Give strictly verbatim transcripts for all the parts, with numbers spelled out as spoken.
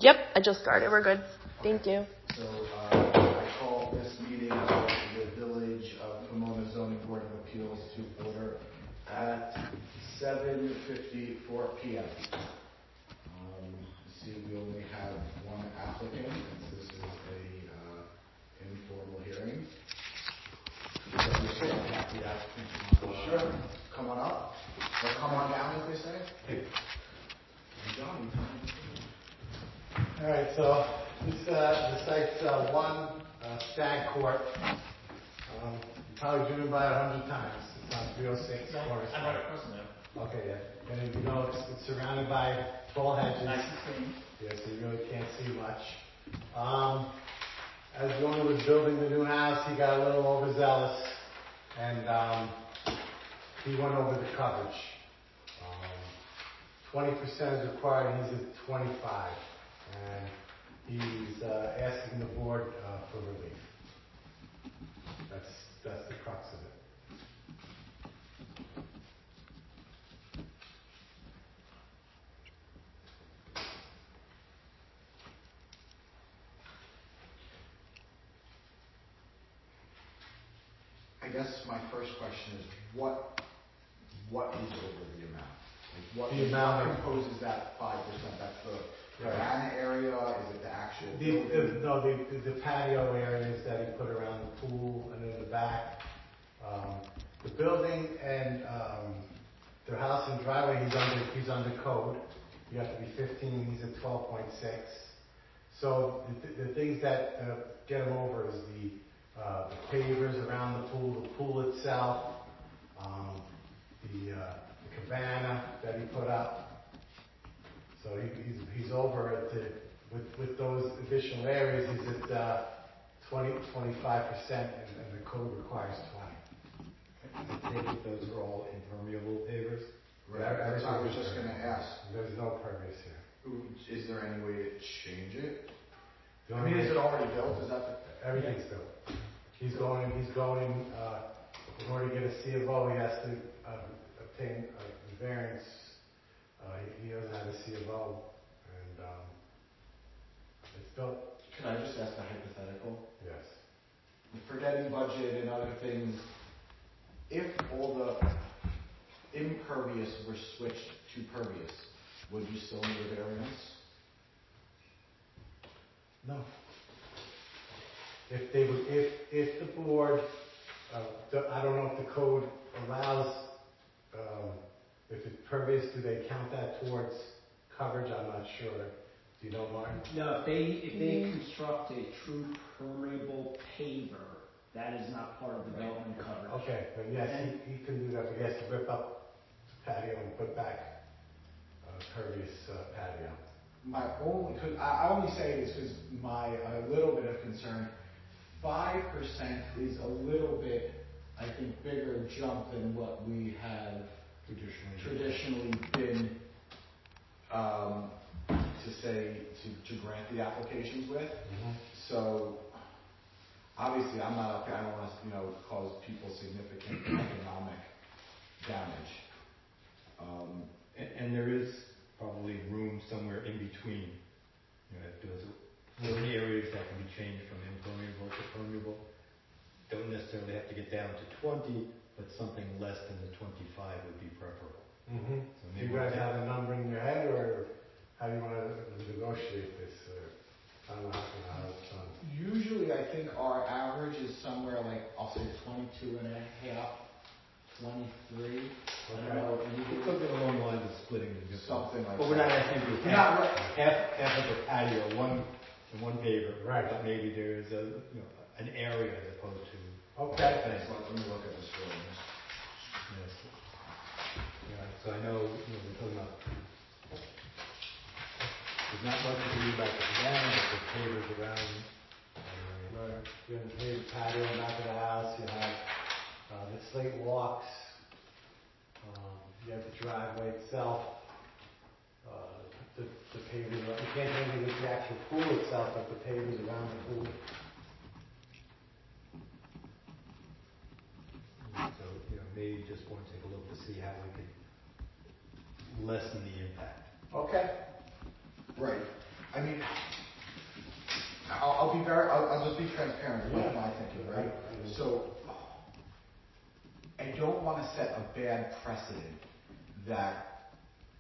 Yep, I just started. We're good. Thank you. So uh, I call this meeting of the Village of Pomona Zoning Board of Appeals to order at seven fifty-four p.m. Um, see, we only have one applicant, since this is a uh, informal hearing. So we should have the applicant. Sure. Come on up. Or come on down, as they say. Hey. Johnny, all right, so this uh, the site's uh, one uh, Stag Court. Um, you've probably driven by it a hundred times. It's on three oh six. No, Forest I'm right across now. Okay, yeah. And you know it's, it's surrounded by tall hedges. Nice and clean. Yeah, so you really can't see much. Um, as the owner was building the new house, he got a little overzealous, and um, he went over the coverage. twenty percent is required, he's at twenty-five, and he's uh, asking the board uh, for relief. That's that's the crux of it. I guess my first question is, what what is over the amount? Like what, the amount what composes that five percent? That's the right. cabana area? Is it the actual the, the, No, the, the patio areas that he put around the pool and in the back. Um, the building and um, the house and driveway, he's under, he's under code. You have to be fifteen, he's at twelve point six. So the, the things that uh, get him over is the, uh, the pavers around the pool, the pool itself, um, the, uh, the cabana that he put up. So he, he's, he's over at the, with, with those additional areas, he's at uh, twenty, twenty-five percent, and, and the code requires twenty. I take it those are all impermeable pavers? Right. That's what I was just going to ask. There's no pervious here. Is there any way to change it? The I mean, is it already built? Is that the... Everything's built. He's going, he's going, uh, in order to get a C of O, he has to uh, obtain a variance. Uh, he, he doesn't have a C of O, and um, it's built. Can I just ask a hypothetical? Yes. Forgetting budget and other things, if all the impervious were switched to pervious, would you still need a variance? No. If they would, if if the board, uh, the, I don't know if the code allows, um, if it's pervious, do they count that towards coverage? I'm not sure. Do you know, Martin? No, if they if they mm. construct a true permeable paver, that is not part of development coverage. Okay, but yes, and he, he can do that, but he has to rip up the patio and put back a pervious uh, patio. My only, cause I only say this because my a little bit of concern. Five percent is a little bit, I think, bigger jump than what we have traditionally traditionally been um, to say to, to grant the applications with. Mm-hmm. So obviously, I'm not. I don't want to, you know, cause people significant economic damage. Um, and, and there is probably room somewhere in between. You know, if there's certain areas that can be changed from impermeable to permeable. Don't necessarily have to get down to twenty, but something less than the twenty-five would be preferable. Mm-hmm. So do you guys have a number in your head, or how do you want to negotiate this? Or I don't know how it's done. Usually, I think our average is somewhere like, I'll say twenty-two and a half, twenty-three. Okay. I don't know. It's something along the lines of splitting the difference. Something like but that. But we're not asking you to half, right. half, half of the patio, one, one paver. Right. But maybe there's a, you know, an area as opposed to. Okay. Thanks. Let me look at this for you. Yes. Yeah, so I know, you know, we're talking about, there's not much to do about the cabana, but the pavers around. Uh, right. You have the paved patio in the back of the house, you have uh, the slate walks, um, you have the driveway itself, uh, the, the pavers, you can't do anything with the actual pool itself, but the pavers around the pool. So, you know, maybe just want to take a look to see how we could lessen the impact. Okay. Right. I mean, I'll, I'll be very, I'll, I'll just be transparent with Yeah. my thinking, right? So, I don't want to set a bad precedent that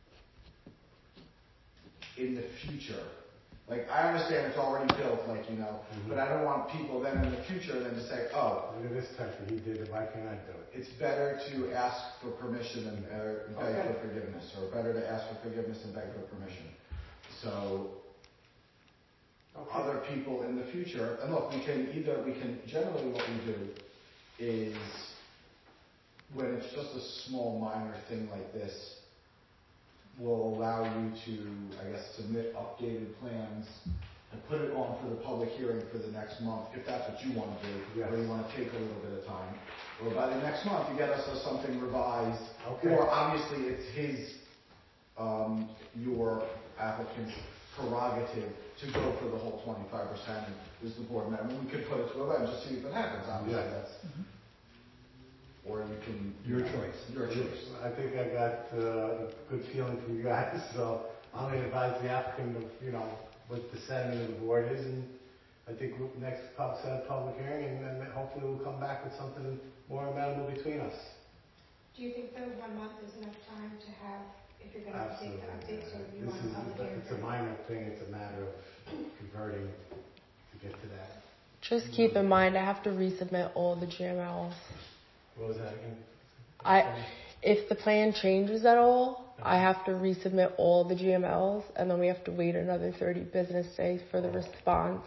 in the future, like, I understand it's already built, like, you know, Mhm. but I don't want people then in the future then to say, oh, Look at this country, he did it, why can't I do it? it's better to ask for permission and uh, beg Okay. for forgiveness, or better to ask for forgiveness and beg for permission. So, Okay. other people in the future, and look, we can either, we can, generally what we do is, when it's just a small minor thing like this, we'll allow you to, I guess, submit updated plans and put it on for the public hearing for the next month, if that's what you want to do, or you want to take a little bit of time. Or by the next month, you get us something revised, Okay. or obviously it's his, um, your applicant's prerogative to go for the whole twenty-five percent as the board member. We could put it to a vote and just see if it happens, obviously, Yeah. that's, or you can. Your choice. Your choice. I think I got uh, a good feeling from you guys, so I'm going to advise the applicant of, you know, what the sentiment of the board is, and I think we'll next pub set a public hearing, and then hopefully we'll come back with something more amenable between us. Do you think that one month is enough time to have, if you're gonna update Absolutely. the updates, or you This want is, a public hearing? it's a minor thing, it's a matter of converting to get to that. Just keep in mind, I have to resubmit all the G M Ls. What was that again? I, if the plan changes at all, I have to resubmit all the G M Ls, and then we have to wait another thirty business days for the response.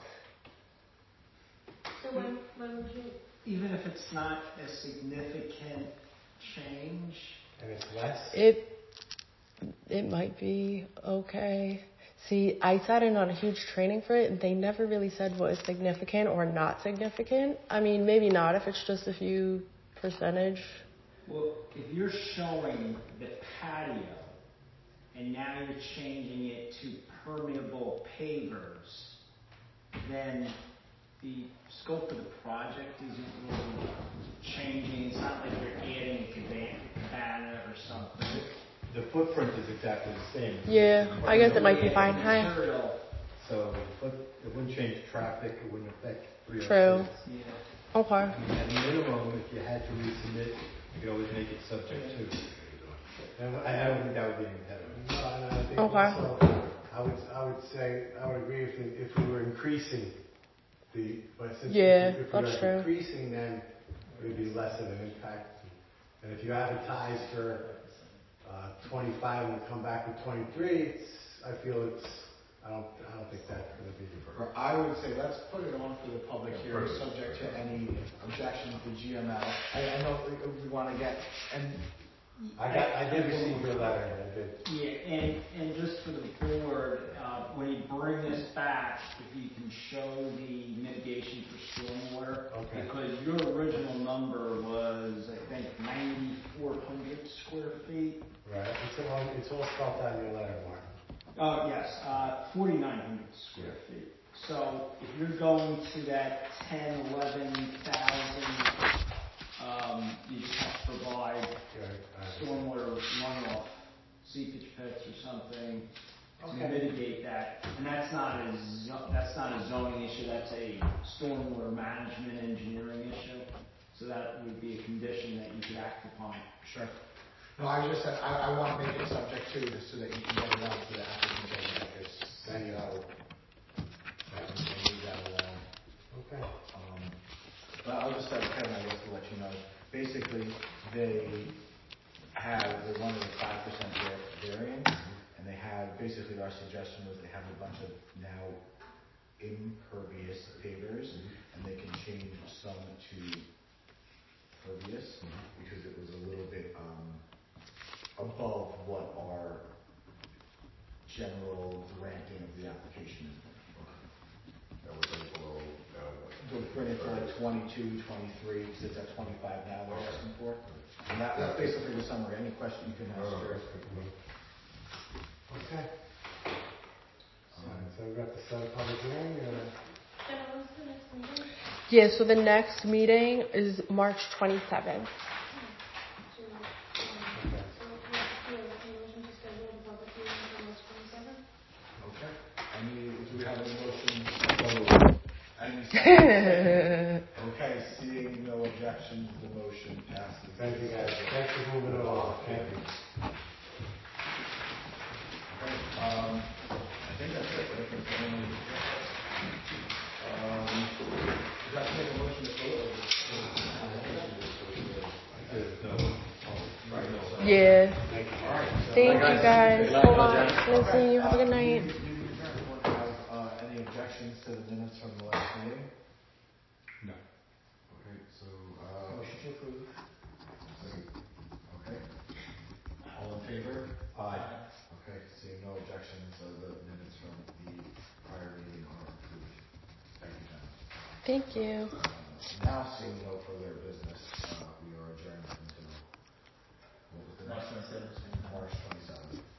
So when, when would you, Even if it's not a significant change, And it's less? It, it might be okay. See, I sat in on a huge training for it, and they never really said what is significant or not significant. I mean, maybe not if it's just a few percentage. well, if you're showing the patio and now you're changing it to permeable pavers, then the scope of the project isn't really changing. It's not like you're adding a cabana, cabana or something. The footprint is exactly the same. Yeah, I guess it might be fine. Hi. Material, So the foot, it wouldn't change traffic, it wouldn't affect real True. estate. yeah. Okay. I mean, at minimum, if you had to resubmit, you could always make it subject to. And I I don't think that would be an impediment. No, and I think Okay. also, I would, I would say, I would agree if, it- if we were increasing the, but since Yeah, if we that's were true. decreasing, then it would be less of an impact. And if you advertise for uh, twenty-five and come back with twenty-three, it's, I feel it's, I don't, I don't think that's going to be. Or I would say, let's put it on for the public hearing, subject to any objections to G M L. I, I know we- we want to get, and I got, I did receive your letter, I did. Yeah, and, and just for the board, uh, when you bring this back, if you can show the mitigation for stormwater. Okay. Because your original number was, I think, ninety-four hundred square feet. Right, it's all, it's all spelled out in your letter, Martin. Uh, yes, uh, forty-nine hundred square feet. So if you're going to that ten, eleven thousand, um, you just have to provide Yeah, uh, stormwater runoff, seepage pits or something to Okay. mitigate that. And that's not a, zo- that's not a zoning issue, that's a stormwater management engineering issue. So that would be a condition that you could act upon. sure. No, I just said, I, I want to make it subject to, this so that you can get it out to the applicant, that it's, then you know, that we can move that along. Okay. Um, But I'll just start with Kevin, I guess, to let you know. Basically, they have, they wanted a five percent variance, and they have, basically our suggestion was they have a bunch of now impervious pavers, and they can change some to pervious, because it was a little bit, um, above what our general granting of the application is. That was like below, uh, So we're bringing it to like twenty-two, twenty-three, because it's at twenty-five now we're asking for. And that, that's basically the summary. Any question you can ask oh, her. that's good to know. Okay. So, so we got the set of public hearing, or? Jenna, when's the next meeting? Yeah, so the next meeting is March twenty-seventh. To, um, so we have to do a motion to schedule the public hearing for March twenty-seventh? Okay. Any Okay, seeing no objections, the motion passes. Thank you guys. Thanks for moving along. Thank you. Okay, um, I think that's it, right? That's the only- Um, does that make a motion to close? There's no, oh, right, no. Yeah. Thank you. All right. so- Thank you guys. Hold on. Nice seeing you. Have a good night. Do you everyone have uh, any objections to the minutes from the last meeting? No. Okay, so, uh, Motion to approve. okay. All in favor? Aye. Okay, seeing no objections, uh, the minutes from the prior meeting are approved. Thank you, Jen. Thank you. Uh, Now, seeing no further business, uh, we are adjourned until, what was the March next? twenty-seventh. March twenty-seventh.